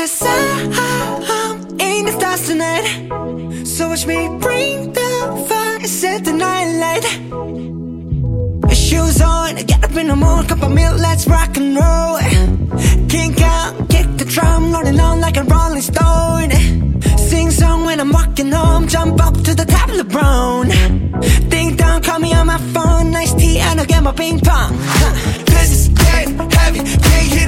'cause I'm in the stars tonight. So watch me bring the fire, set the night light. Shoes on, get up in the morning, cup of milk, let's rock and roll. Kink out, kick the drum, rolling on like a rolling stone. Sing song when I'm walking home, jump up to the top of the brown. Ding dong, call me on my phone, nice tea and I'll get my ping pong. This is getting heavy, can't hear